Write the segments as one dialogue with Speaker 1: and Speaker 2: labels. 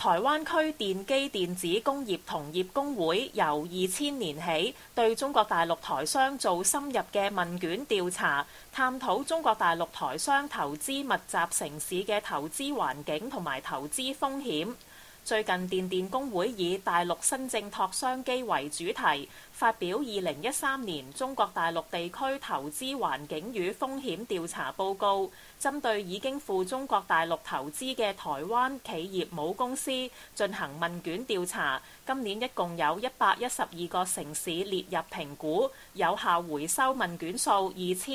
Speaker 1: 台灣區電機電子工業同業公會由2000年起對中國大陸台商做深入嘅問卷調查，探討中國大陸台商投資密集城市嘅投資環境同埋投資風險。最近電工會以大陸新政拓商機為主題，發表2013年中國大陸地區投資環境與風險調查報告，針對已經赴中國大陸投資嘅台灣企業母公司進行問卷調查。今年一共有112個城市列入評估，有效回收問卷數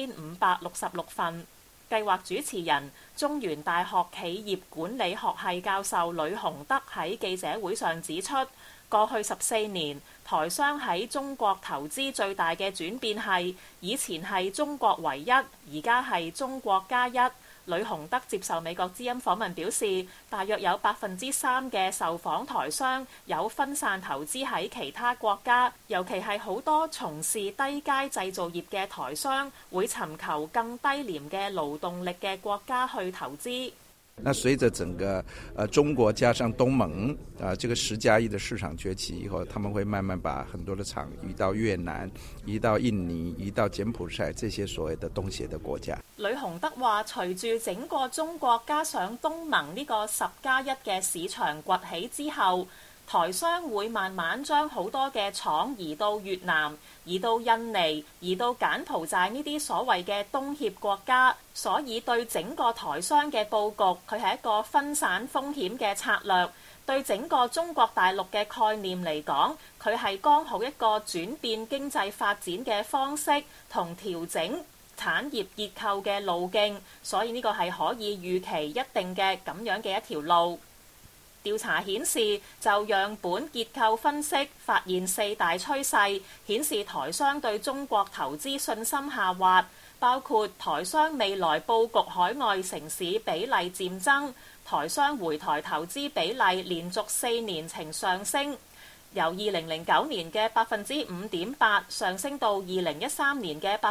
Speaker 1: 2566份。計劃主持人中原大學企業管理學系教授呂洪德喺記者會上指出，過去14年台商喺中國投資最大嘅轉變係，以前係中國唯一，而家係中國加一。呂洪德接受美國之音訪問表示，大約有3%嘅受訪台商有分散投資喺其他國家，尤其係好多從事低階製造業嘅台商會尋求更低廉嘅勞動力嘅國家去投資。
Speaker 2: 那隨着整個中國加上東盟這個10+1的市場崛起以後，他們會慢慢把很多的廠移到越南、移到印尼、移到柬埔寨這些所謂的東協的國家。
Speaker 1: 呂洪德話，隨住整個中國加上東盟呢個10+1嘅市場崛起之後，台商會慢慢將好多嘅廠移到越南、移到印尼、移到柬埔寨呢啲所謂嘅東協國家，所以對整個台商嘅佈局，佢係一個分散風險嘅策略。對整個中國大陸嘅概念嚟講，佢係剛好一個轉變經濟發展嘅方式同調整產業結構嘅路徑，所以呢個係可以預期一定嘅咁樣嘅一條路。調查顯示，就樣本結構分析發現4大趨勢，顯示台商對中國投資信心下滑，包括台商未來佈局海外城市比例漸增，台商回台投資比例連續4年呈上升，由2009年嘅5.8%上升到2013年嘅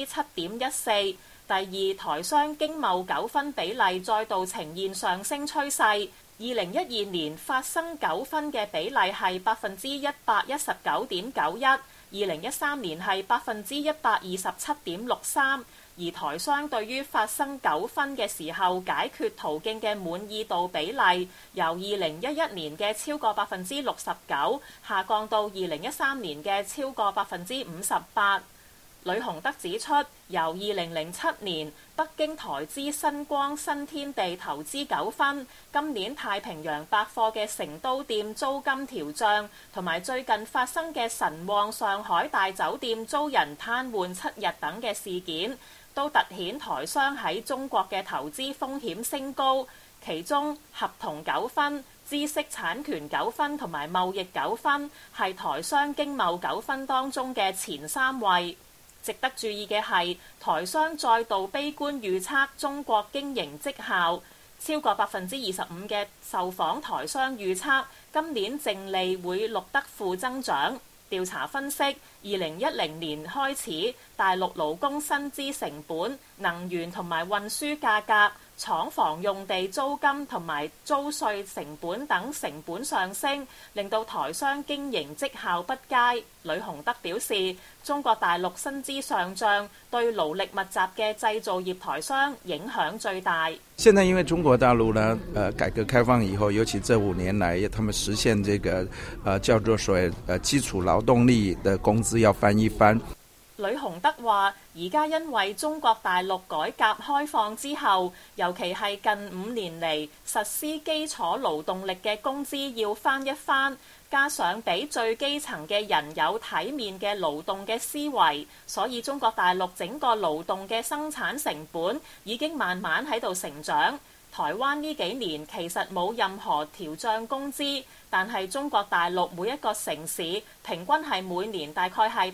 Speaker 1: 7.14%。第二，台商經貿糾紛比例再度呈現上升趨勢。2012年發生糾紛嘅比例係119.91%，2013年係127.63%。而台商對於發生糾紛嘅時候解決途徑嘅滿意度比例，由2011年嘅超過69%下降到2013年嘅超過58%。呂洪德指出，由2007年北京台資新光新天地投資糾紛，今年太平洋百貨嘅成都店租金調漲，同埋最近發生嘅神旺上海大酒店租人癱瘓7日等嘅事件，都突顯台商喺中國嘅投資風險升高。其中合同糾紛、知識產權糾紛同埋貿易糾紛係台商經貿糾紛當中嘅前3位。值得注意嘅係，台商再度悲觀預測中國經營績效，超過25%嘅受訪台商預測今年淨利會錄得負增長。調查分析，2010年開始，大陸勞工薪資成本、能源同埋運輸價格、廠房用地租金同埋租稅成本等成本上升，令到台商經營績效不佳。呂洪德表示，中國大陸薪資上漲對勞力密集嘅製造業台商影響最大。
Speaker 2: 現在因為中國大陸呢，改革開放以後，尤其這5年來，他們實現這個叫做所謂基礎勞動力的工資要翻一番。
Speaker 1: 呂洪德話：而家因為中國大陸改革開放之後，尤其係近5年嚟實施基礎勞動力嘅工資要翻一番，加上俾最基層嘅人有體面嘅勞動嘅思維，所以中國大陸整個勞動嘅生產成本已經慢慢喺度成長。台灣呢幾年其實冇任何調漲工資，但係中國大陸每一個城市平均係每年大概係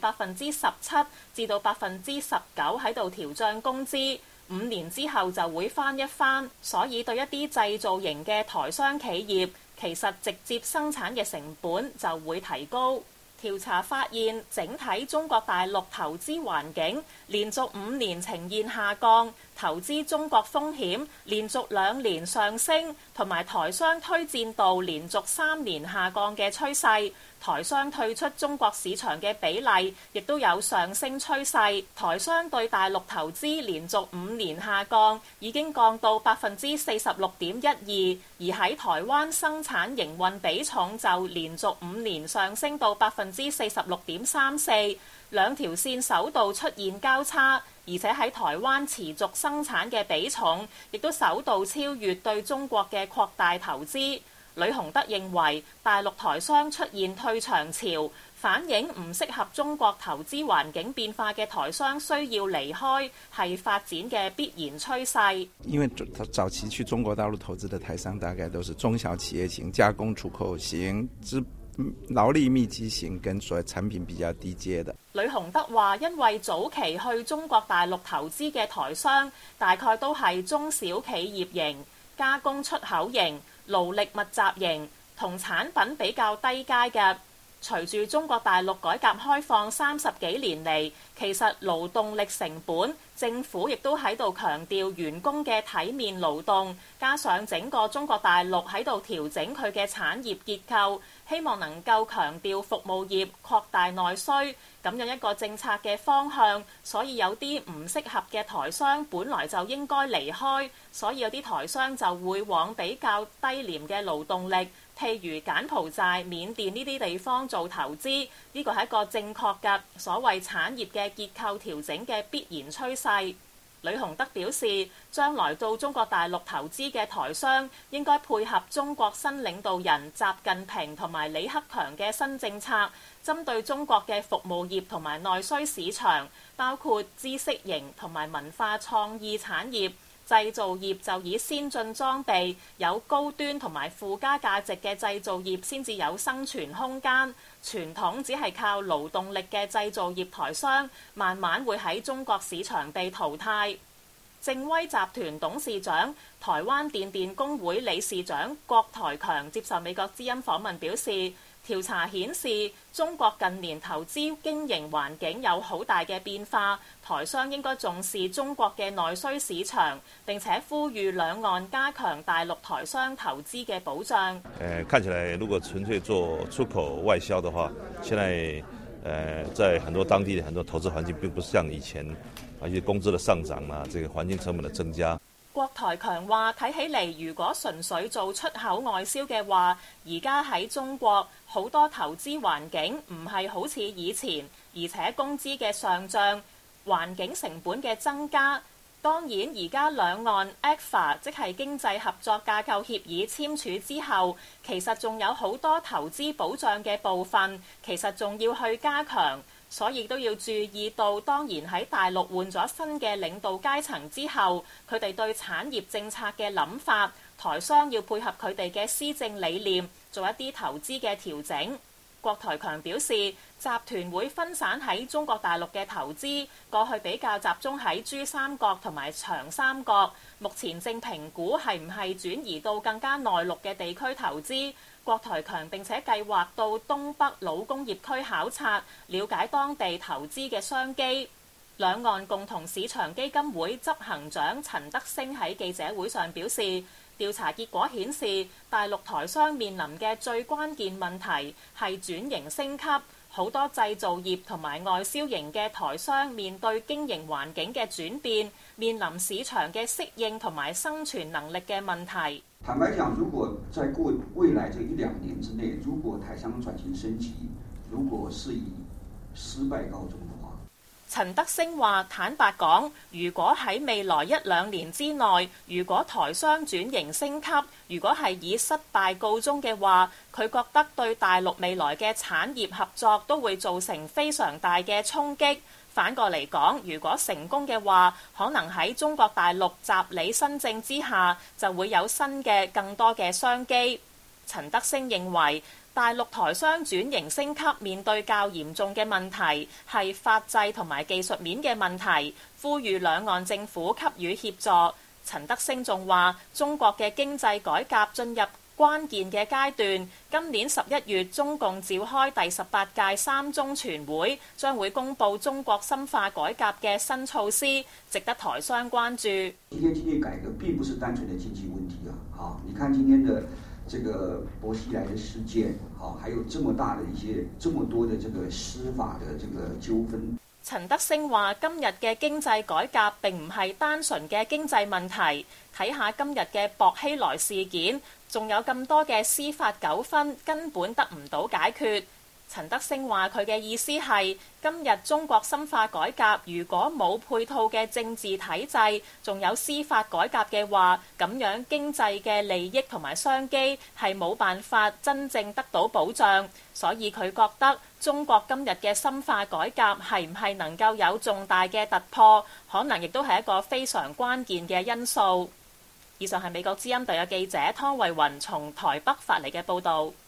Speaker 1: 17%至到19%喺度調漲工資，5年之後就會翻一番，所以對一啲製造型嘅台商企業，其實直接生產嘅成本就會提高。調查發現，整體中國大陸投資環境連續5年呈現下降， 投資中國風險連續2年上升，同埋台商推薦度連續3年下降嘅趨勢。台商退出中國市場嘅比例亦都有上升趨勢，台商對大陸投資連續5年下降，已經降到46.12%，而喺台灣生產營運比重就連續5年上升到46.34%，兩條線首度出現交叉，而且喺台灣持續生產嘅比重亦都首度超越對中國嘅擴大投資。呂洪德認為，大陸台商出現退場潮，反映唔適合中國投資環境變化嘅台商需要離開，係發展嘅必然趨勢。
Speaker 2: 因為早期去中國大陸投資的台商大概都是中小企業型、加工出口型、勞力密集型，跟所謂產品比較低階的。
Speaker 1: 呂洪德話，因為早期去中國大陸投資嘅台商大概都係中小企業型、加工出口型、勞力密集型同產品比較低階嘅。隨住中國大陸改革開放30幾年嚟，其實勞動力成本，政府亦都喺度強調員工嘅體面勞動，加上整個中國大陸喺度調整佢嘅產業結構，希望能夠強調服務業擴大內需，咁樣一個政策嘅方向，所以有啲唔適合嘅台商本來就應該離開，所以有啲台商就會往比較低廉嘅勞動力，譬如柬埔寨、緬甸呢啲地方做投資，呢個係一個正確嘅所謂產業嘅結構調整嘅必然趨勢。呂洪德表示，將來到中國大陸投資嘅台商應該配合中國新領導人習近平同埋李克強嘅新政策，針對中國嘅服務業同埋內需市場，包括知識型同埋文化創意產業。製造業就以先進裝備、有高端同埋附加價值嘅製造業先至有生存空間。傳統只係靠勞動力嘅製造業台商，慢慢會喺中國市場被淘汰。正威集團董事長、台灣電工會理事長郭台強接受美國之音訪問表示，調查顯示中國近年投資經營環境有好大嘅變化，台商應該重視中國嘅內需市場，並且呼籲兩岸加強大陸台商投資嘅保障。
Speaker 3: 看起來如果純粹做出口外銷的話，現在在很多當地的很多投資環境並不像以前，而且工資的上漲啊，這個環境成本的增加。
Speaker 1: 郭台強話：睇起嚟，如果純粹做出口外銷嘅話，而家喺中國好多投資環境唔係好似以前，而且工資嘅上漲、環境成本嘅增加。當然，而家兩岸 ECFA 即係經濟合作架構協議簽署之後，其實仲有好多投資保障嘅部分，其實仲要去加強。所以都要注意到，當然喺大陸換咗新嘅領導階層之後，佢哋對產業政策嘅諗法，台商要配合佢哋嘅施政理念，做一啲投資嘅調整。郭台強表示，集團會分散喺中國大陸嘅投資，過去比較集中喺珠三角同埋長三角，目前正評估係唔係轉移到更加內陸嘅地區投資。郭台強並且計劃到東北老工業區考察，了解當地投資嘅商機。兩岸共同市場基金會執行長陳德星喺記者會上表示，調查結果顯示，大陸台商面臨嘅最關鍵問題係轉型升級，好多製造業同埋外銷型嘅台商面對經營環境嘅轉變，面臨市場嘅適應同埋生存能力嘅問題。
Speaker 4: 坦白講，如果在未來這1-2年之內，如果台商轉型升級，如果是以失敗告終的話，
Speaker 1: 陳德星話：坦白講，如果喺未來1-2年之內，如果台商轉型升級，如果係以失敗告終嘅話，佢覺得對大陸未來嘅產業合作都會造成非常大嘅衝擊。反過嚟講，如果成功嘅話，可能喺中國大陸習李新政之下，就會有新嘅更多嘅商機。陳德星認為，大陸台商轉型升級面對較嚴重嘅問題係法制同埋技術面嘅問題，呼籲兩岸政府給予協助。陳德星仲話：中國嘅經濟改革進入關鍵嘅階段。今年11月，中共召開第18屆三中全會，將會公布中國深化改革嘅新措施，值得台商關注。
Speaker 4: 今天經濟改革並不是單純的經濟問題啊！你看今天的這個薄熙來的事件，還有這麼大的這麼多的這個司法的這個糾紛。
Speaker 1: 陳德聲話：今日嘅經濟改革並唔係單純嘅經濟問題，睇下今日嘅薄熙來事件，仲有咁多嘅司法糾紛根本得唔到解決。陳德聲話：佢嘅意思係，今日中國深化改革，如果冇配套嘅政治體制，仲有司法改革嘅話，咁樣經濟嘅利益同埋商機係冇辦法真正得到保障。所以佢覺得中國今日嘅深化改革係唔係能夠有重大嘅突破，可能亦都係一個非常關鍵嘅因素。以上係美國之音特約記者湯慧雲從台北發嚟嘅報導。